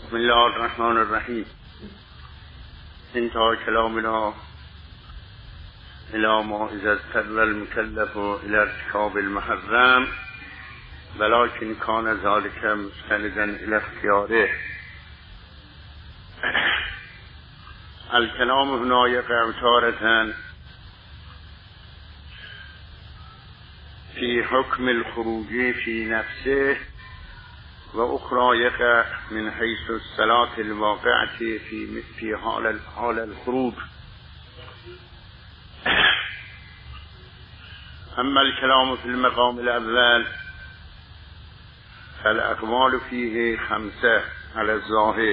بسم الله الرحمن الرحیم. انتهى كلامنا إلى ما إذا اضطر المكلف إلى ارتكاب المحرم ولكن كان ذلك مستندا إلى اختياره. الكلام هنا يقع تارة في حكم الخروج في نفسه وأخرى يقع من حيث الصلاة الواقعة في حال الخروج. أما الكلام في المقام الأول فالأقوال فيه 5 على الظاهر.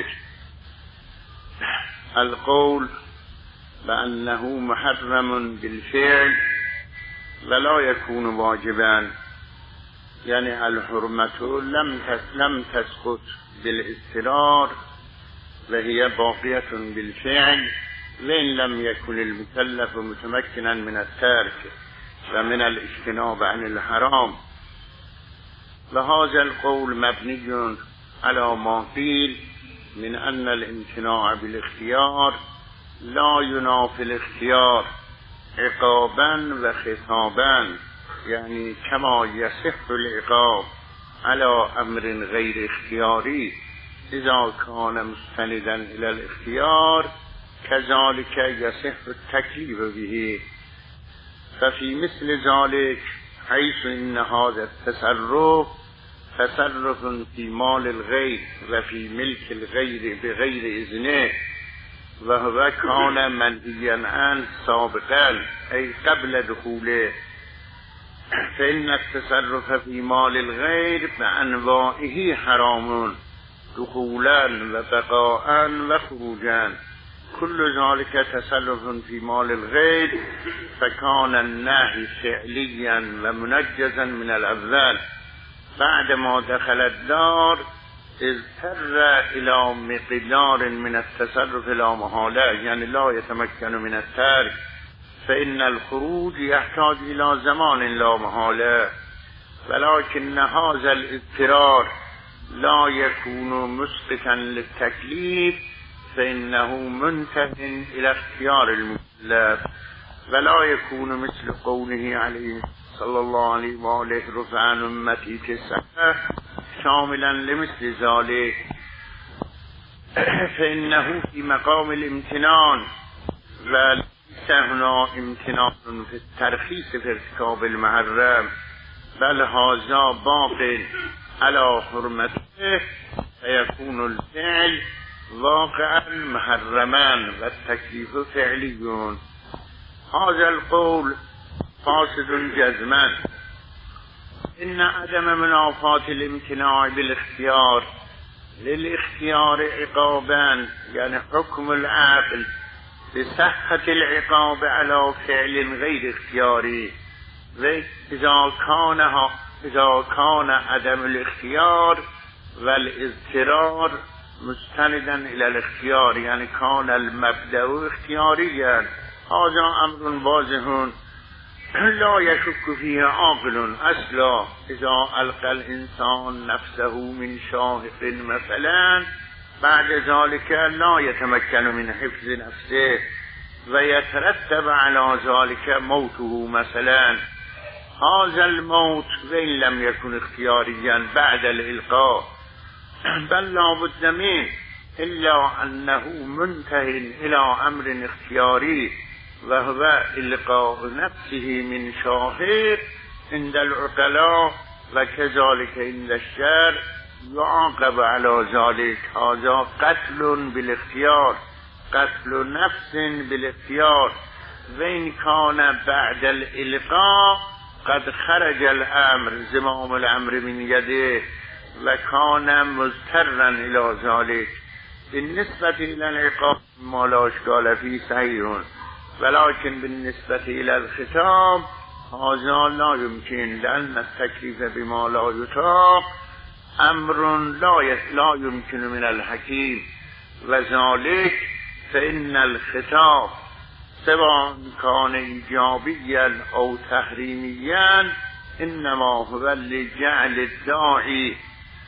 القول بأنه محرم بالفعل ولا يكون واجبا، يعني الحرمة لم تسقط بالاضطرار وهي باقية بالفعل وإن لم يكن المكلف متمكنا من الترك ومن الاجتناب عن الحرام. وهذا القول مبني على ما قيل من أن الامتناع بالاختيار لا ينافي الاختيار عقابا وخطابا، يعني كما يصح العقاب على أمر غير اختياري إذا كان مستندا إلى الاختيار كذلك يصح التكليف به. ففي مثل ذلك حيث إن هذا التصرف تصرف في مال الغير وفي ملك الغير بغير إذنه وهو كان منهيا عنه سابقا أي قبل دخوله، فإن التصرف في مال الغير بأنواعه حرام دخولا وبقاء وخروجا. كل ذلك تصرف في مال الغير فكان النهي فعليا ومنجزا من الأول. بعدما دخل الدار اضطر إلى مقدار من التصرف لا محالة، يعني لا يتمكن من الترك، فإن الخروج يحتاج إلى زمان لا محالة، ولكن هذا الاضطرار لا يكون مسقطا للتكليف فإنه منتهٍ إلى اختيار المكلف، ولا يكون مثل قوله عليه صلى الله عليه وآله رفع عن أمتي 9 شاملا لمثل ذلك، فإنه في مقام الامتنان وليس هنا امتنان في الترخيص في ارتكاب المحرم، بل هذا باق على حرمته فيكون الفعل واقعا محرما والتكليف فعلي. هذا القول فاسد جزما. إن عدم منافاة الامتناع بالاختيار للاختيار عقابان، يعني حكم العقل بصحة العقاب على فعل غير اختياري، إذا كان عدم الاختيار والاضطرار مستندا إلى الاختيار، يعني كان المبدأ اختياريا. هذا أمر واضح لا يشك فيه عاقل أصلا. إذا ألقى الإنسان نفسه من شاهق مثلا بعد ذلك لا يتمكن من حفظ نفسه ويترتب على ذلك موته مثلا، هذا الموت وإن لم يكن اختياريا بعد الإلقاء بل لا بد منه، إلا أنه منتهٍ إلى أمر اختياري وهو إلقاء نفسه من شاهق عند العقلاء وكذلك عند الشرع يعاقب على ذلك. هذا قتل بالاختيار، قتل نفس بالاختيار، وإن كان بعد الإلقاء قد خرج الأمر زمام الأمر من يده وكان مضطرا إلى ذلك. بالنسبة إلى العقاب ما لا إشكال فيه صحيح، ولكن بالنسبة إلى الختام هذا لا يمكن، لأن التكليف بما لا يطاق أمر لا يمكن من الحكيم، وذلك فإن الختام سواء كان إيجابيا أو تحريميا إنما هو لجعل الداعي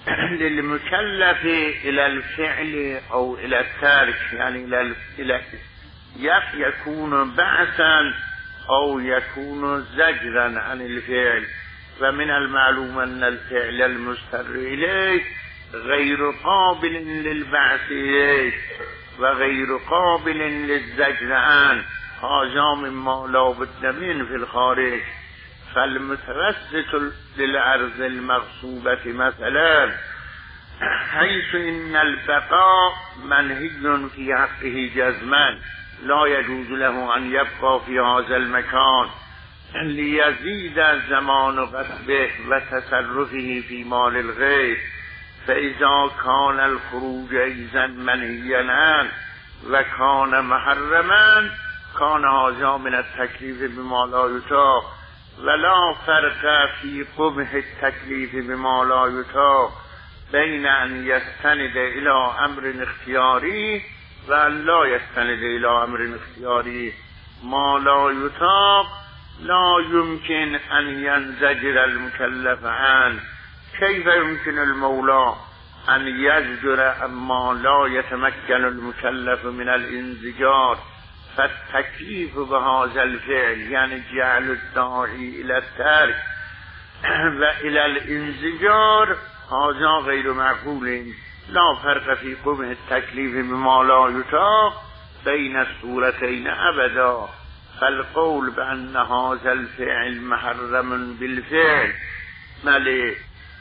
للمكلف إلى الفعل أو إلى الترك، يعني إلى يكون بعثا أو يكون زجرا عن الفعل. ومن المعلوم أن الفعل المستر إليه غير قابل للبعث إليه وغير قابل للزجر عنه، هذا مما لا بد منه في الخارج. فالمتوسط للعرض المغصوبة مثلا، حيث إن البقاء منهي في حقه جزما، لا يجوز له أن يبقى في هذا المكان ليزيد زمان غصبه وتصرفه في مال الغير. فإذا كان الخروج أيضا منهيا عنه وكان محرما كان هذا من التكليف بما لا يطاق، ولا فرق في قبح التكليف بما لا يطاق بين أن يستند إلى أمر اختياري و أن لا يستند إلى أمر اختياري. ما لا يطاق لا يمكن أن ينزجر المكلف عنه. كيف يمكن المولى أن يزجر أما لا يتمكن المكلف من الانزجار؟ فالتكليف بهذا الفعل يعني جعل الداعي إلى الترك وإلى الانزجار هذا غير معقول. لا فرق في قبح التكليف بما لا يطاق بين الصورتين أبدا. فالقول بأن هذا الفعل محرم بالفعل ملي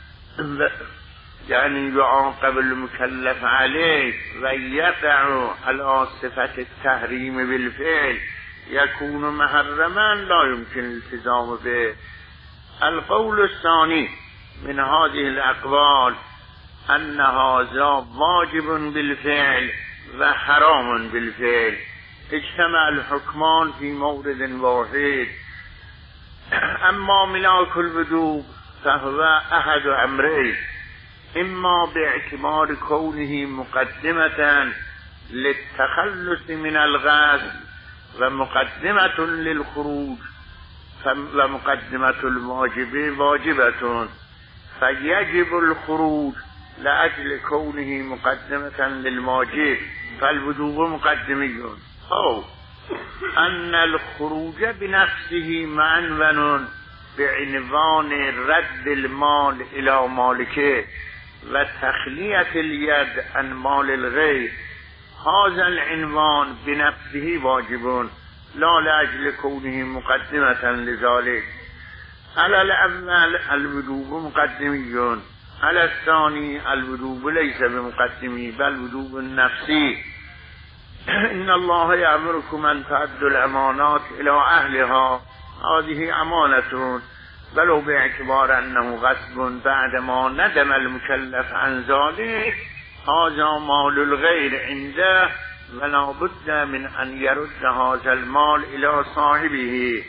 يعني يعاقب المكلف عليه ويقع على صفة التحريم بالفعل يكون محرما لا يمكن الالتزام به. القول الثاني من هذه الأقوال أن هذا واجب بالفعل وحرام بالفعل، اجتمع الحكمان في مورد واحد. أما ملاك الوجوب فهو أحد أمرين، إما باعتبار كونه مقدمة للتخلص من الغسل ومقدمة للخروج، ومقدمة الواجب واجبة، فيجب الخروج لأجل كونه مقدمة للواجب، فالوجوب مقدمي. أو أن الخروج بنفسه معنون بعنوان رد المال إلى مالكه وتخلية اليد عن مال الغير، هذا العنوان بنفسه واجب لا لأجل كونه مقدمة لذلك. على الأول الوجوب مقدمي، على الثاني الوجوب ليس بمقدمي بل وجوب نفسي. إن الله يأمركم أن تؤدوا الأمانات إلى أهلها، هذه أمانة ولو باعتبار أنه غصب بعدما ندم المكلف عن ذلك، هذا مال الغير عنده ولا بد من أن يرد هذا المال إلى صاحبه،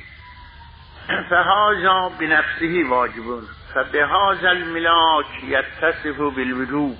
فهذا بنفسه واجب. فبهذا الملاك يتصف بالوجوب.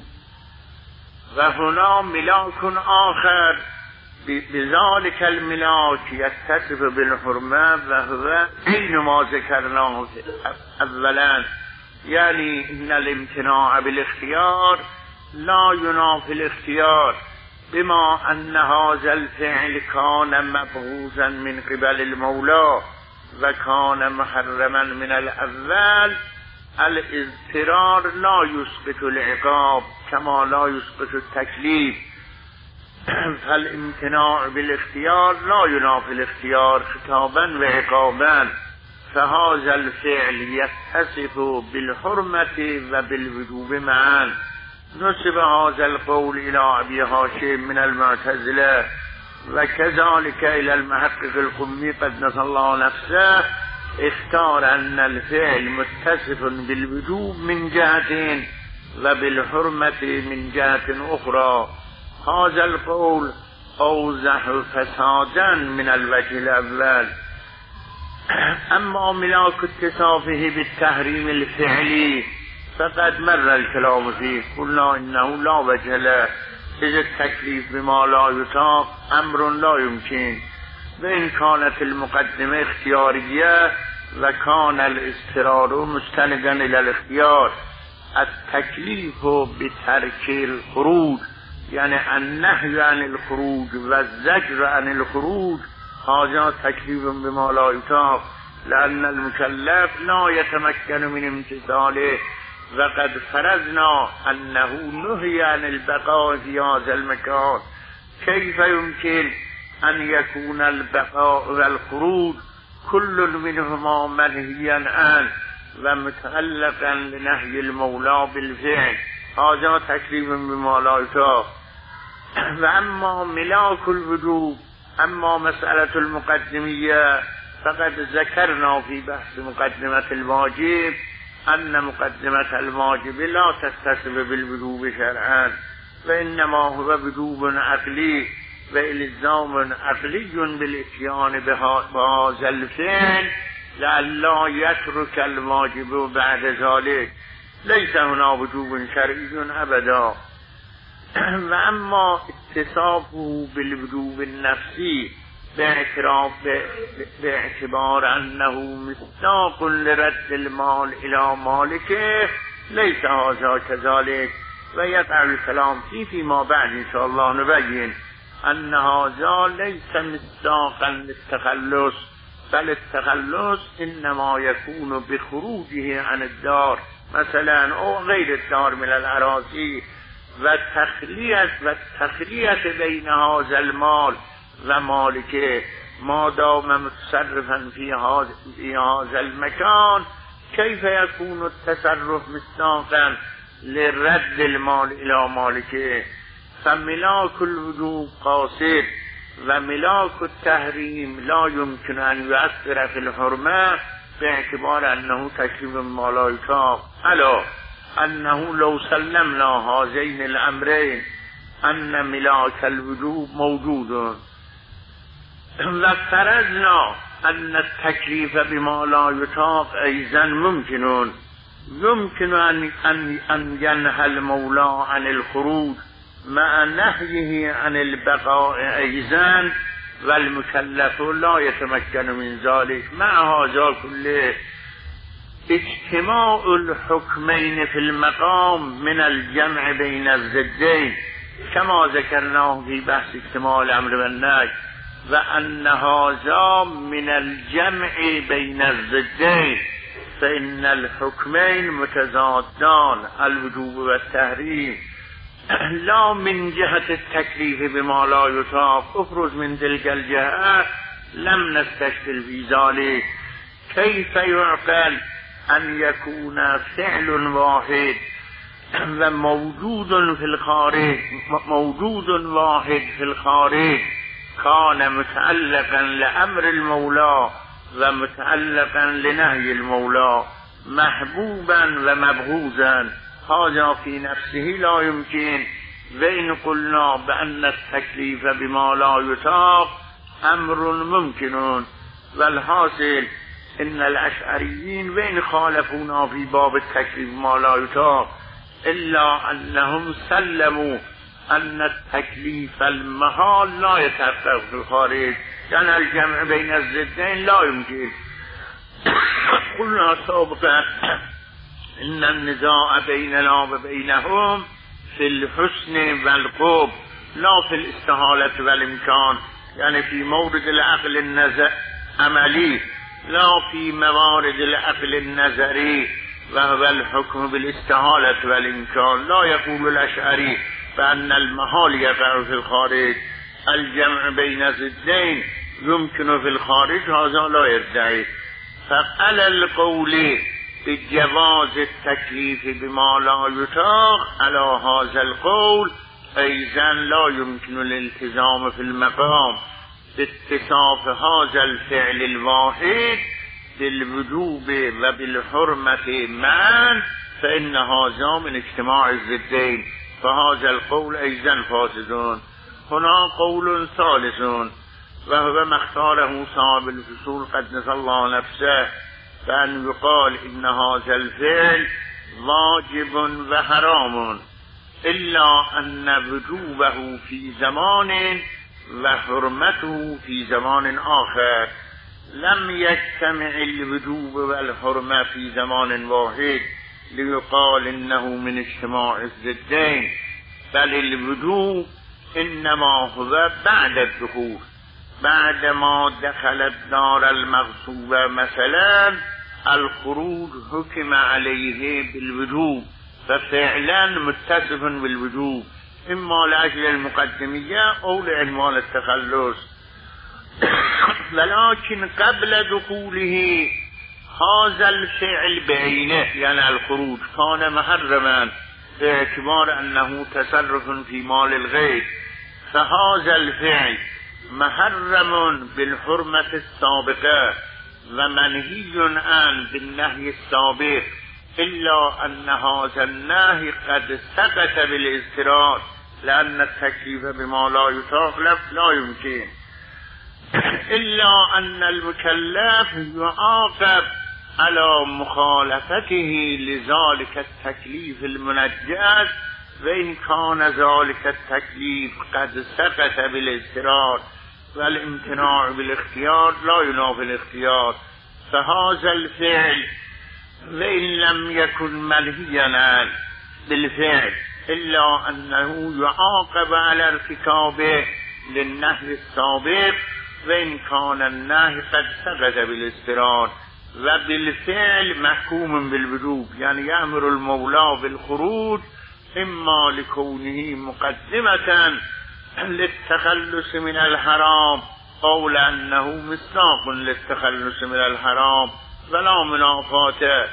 وهنا ملاك آخر بذلك الملاك يتصف بالحرمة وهو حين ما ذكرناه أولا، يعني إن الامتناع بالاختيار لا ينافي الاختيار، بما أن هذا الفعل كان مبغوضا من قبل المولى وكان محرما من الأول. الاضطرار لا يسقط العقاب كما لا يسقط التكليف، فالامتناع بالاختيار لا ينافي الاختيار خطابا وعقابا. فهذا الفعل يتصف بالحرمة وبالوجوب معا. نسب هذا القول إلى أبي هاشم من المعتزلة وكذلك إلى المحقق القمي قدس الله نفسه، اختار أن الفعل متصف بالوجوب من جهة وبالحرمة من جهة أخرى. هذا القول أوضح فسادا من الوجه الأول. أما ملاك اتصافه بالتحريم الفعلي فقد مر الكلام فيه، قلنا إنه لا وجه له، إذ التكليف بما لا يطاق أمر لا يمكن، وإن كانت المقدمة اختيارية وكان الاضطرار مستندا إلى الاختيار. التکلیف بترک الخروج یعنی النهی عن الخروج و الزجر عن الخروج هذا تکلیف بما لا یطاق لأن المكلف لا يتمكن من امتثاله وقد فرضنا أنه نهي عن البقاء في هذا المكان كيف يمكن أن يكون البقاء والخروج كل منهما منهيا عنه ومتعلقا لنهي المولى بالفعل هذا تكليف بما لا يطاق وأما ملاك الوجوب أما مسألة المقدمية فقد ذكرنا في بحث مقدمة الواجب أن مقدمة الواجب لا تتصف بالوجوب شرعا وإنما هو وجوب عقلي وإلزام عقلي بالإتيان بهذا الفعل لئلا يترك الواجب بعد ذلك ليس هنا وجوب شرعي أبدا وأما اتصافه بالوجوب النفسي باعتبار أنه مصداق لرد المال إلى مالكه ليس هذا كذلك ويقع الكلام فيما بعد إن شاء الله نبين أن هذا ليس مصداقا للتخلص بل التخلص إنما يكون بخروجه عن الدار مثلا أو غير الدار من الأراضي والتخلية بين هذا المال و مالکه ما دام متصرفا في هذا المكان كيف يكون التصرف مصداقا لرد المال الى مالکه فملاك الوجوب قاصد و ملاك التحريم لا يمكن ان يؤثر في الحرمه باعتبار انه تكليف ما لا يطاق الا انه لو سلمنا هذين الامرين ان ملاك الوجوب موجود و فرضنا ان التکلیف بما لا یطاق ایضا يمكن ان ينهى المولى عن الخروج مع نهيه عن البقاء ایضا والمكلف لا يتمكن من ذلك مع هذا كله اجتماع الحكمين في المقام من الجمع بين الضدين كما ذكرناه في بحث اجتماع الامر والنهي وأن هذا من الجمع بين الضدين فإن الحكمين متضادان الوجوب والتحريم لا من جهة التكليف بما لا يطاق افرز من تلك الجهة لم نستشكل في ذلك كيف يعقل أن يكون فعل واحد وموجود في الخارج موجود واحد في الخارج كان متعلقا لأمر المولى ومتعلقا لنهي المولى محبوبا ومبغوزا هذا في نفسه لا يمكن وإن قلنا بأن التكليف بما لا يطاق أمر ممكن والحاصل إن الأشعريين وإن خالفونا في باب التكليف بما لا يطاق إلا أنهم سلموا أن التكليف المحال لا يتحقق في الخارج يعني الجمع بين الضدين لا يمكن قلنا سابقا إن النزاع بيننا وبينهم في الحسن والقرب لا في الاستحالة والإمكان يعني في مورد العقل النظر عملي لا في موارد العقل النظري وهو الحكم بالاستحالة والإمكان لا يقول الأشعري فأن المحال يقع في الخارج الجمع بين ضدين يمكن في الخارج هذا لا يدعي فعلى القول بجواز التكليف بما لا يطاق على هذا القول أيضا لا يمكن الالتزام في المقام باتصاف هذا الفعل الواحد بالوجوب وبالحرمة معا فإن هذا من اجتماع الضدين فهذا القول أيضا فاسد هنا قول ثالث وهو ما اختاره صاحب الفصول قد نسى الله نفسه فأن يقال إن هذا الفعل واجب وحرام إلا أن وجوبه في زمان وحرمته في زمان آخر لم يجتمع الوجوب والحرمة في زمان واحد ليقال إنه من اجتماع الضدين، بل الوضوء إنما هو بعد الدخول، بعد ما دخل الدار المغصوبة مثلا الخروج حكم عليه بالوضوء، ففعلا متصف بالوضوء إما لأجل المقدمية أو لعنوان التخلص. ولكن قبل دخوله هذا الفعل بعينه يعني الخروج كان محرما باعتبار أنه تصرف في مال الغير، فهذا الفعل محرم بالحرمة السابقة ومنهي عنه بالنهي السابق، إلا أن هذا النهي قد سقط بالاضطرار، لأن التكليف بما لا يطاق لا يمكن، إلا أن المكلف يعاقب على مخالفته لذلك التكليف المنجز، وإن كان ذلك التكليف قد سقط بالاضطرار، والامتناع بالاختيار لا ينافي الاختيار. فهذا الفعل وإن لم يكن منهيا بالفعل إلا أنه يعاقب على ارتكابه للنهي السابق، وإن كان النهي قد سقط بالاضطرار، وبالفعل محكوم بالوجوب، يعني يأمر المولى بالخروج إما لكونه مقدمة للتخلص من الحرام أو لأنه مصداق للتخلص من الحرام، ولا منافاة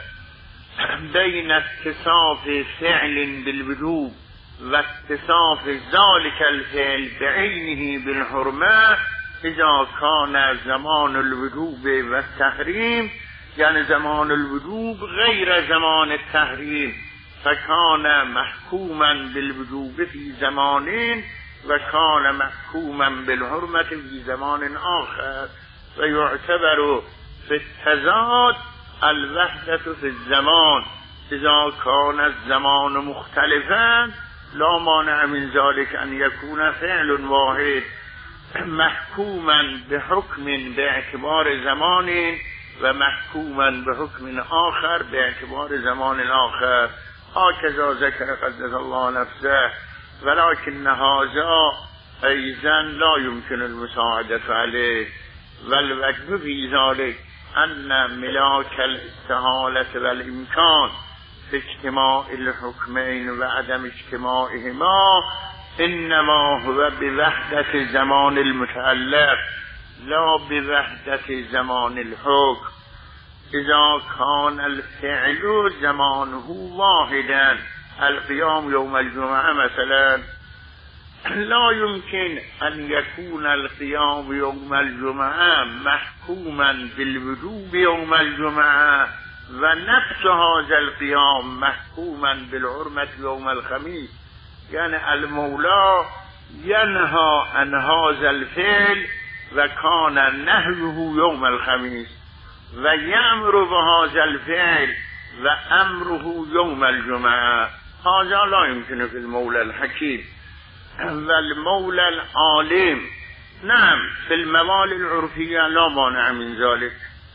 بين اتصاف فعل بالوجوب واتصاف ذلك الفعل بعينه بالحرمة إذا كان زمان الوجوب والتحريم، يعني زمان الوجوب غير زمان التحريم، فكان محكوما بالوجوب في زمانين وكان محكوما بالحرمة في زمان آخر. ويعتبر في التضاد الوحدة في الزمان، إذا كان الزمان مختلفا لا مانع من ذلك أن يكون فعل واحد محكوما بحكم باعتبار زمان ومحكوما بحكم آخر باعتبار زمان آخر، هكذا ذكر قدس الله نفسه. ولكن هذا أيضا لا يمكن المساعدة عليه، والوجه في ذلك أن ملاك الاستحالة والإمكان في اجتماع الحكمين وعدم اجتماعهما إنما هو بوحدة زمان المتعلق لا بوحدة زمان الحكم. إذا كان الفعل زمانه واحدا، القيام يوم الجمعة مثلا، لا يمكن أن يكون القيام يوم الجمعة محكوما بالوجوب يوم الجمعة ونفس هذا القيام محكوما بالحرمة يوم الخميس. يعني المولى ينهى عن هذا الفعل وكان نهيه يوم الخميس، ويأمر بهذا الفعل وأمره يوم الجمعة، هذا لا يمكن في المولى الحكيم. والمولى العالم نعم في الموال العرفية لا مانع من ذلك،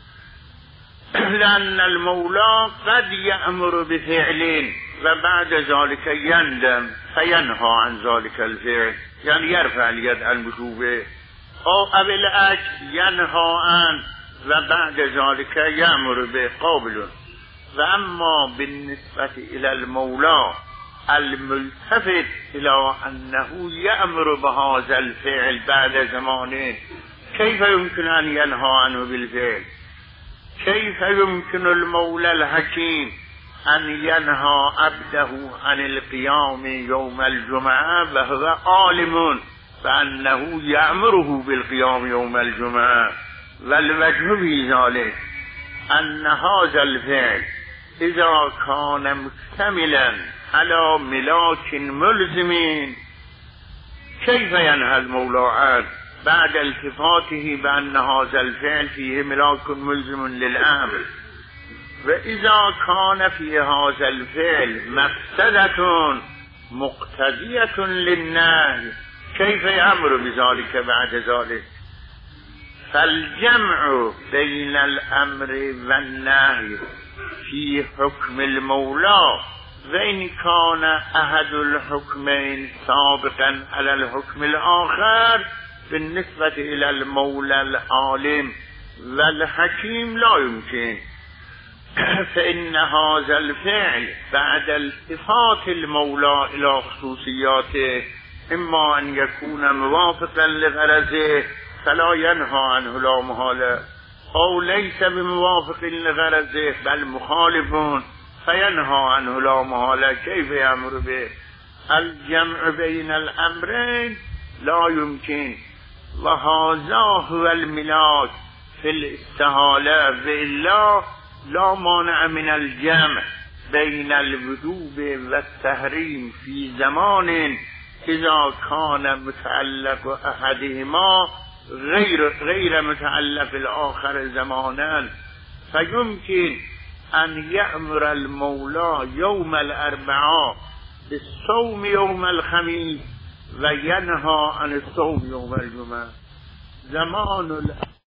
لأن المولى قد يأمر بفعل وبعد ذلك يندم فينهى عن ذلك الفعل، يعني يرفع اليد عن وجوبه، أو بالعكس ينهى عنه وبعد ذلك يأمر به قابل. وأما بالنسبة إلى المولى الملتفت إلى أنه يأمر بهذا الفعل بعد زمانه، كيف يمكن أن ينهى عنه بالفعل؟ كيف يمكن المولى الحكيم أن ينهى عبده عن القيام يوم الجمعة وهو عالم فأنه يأمره بالقيام يوم الجمعة؟ والوجه في ذلك أن هذا الفعل إذا كان مكتملا على ملاك ملزمين كيف ينهى المولى عنه بعد التفاته بأن هذا الفعل فيه ملاك ملزم للأمر؟ وإذا كان في هذا الفعل مفسدة مقتضية للنهي كيف يأمر بذلك بعد ذلك؟ فالجمع بين الأمر والنهي في حكم المولى وإن كان أحد الحكمين سابقا على الحكم الآخر بالنسبة إلى المولى العالم والحكيم لا يمكن. فإن هذا الفعل بعد التفات المولى إلى خصوصياته إما أن يكون موافقا لغرضه فلا ينهى عنه لا محالة، أو ليس بموافق لغرضه بل مخالف فينهى عنه لا محالة. كيف يأمر به؟ الجمع بين الأمرين لا يمكن، وهذا هو الملاك في الاستحالة، وإلا لا مانع من الجمع بين الوجوب والتحريم في زمان إذا كان متعلق أحدهما غير متعلق الآخر زمانا. فيمكن أن يأمر المولى يوم الأربعاء بالصوم يوم الخميس وينهى عن الصوم يوم الجمعة. زمان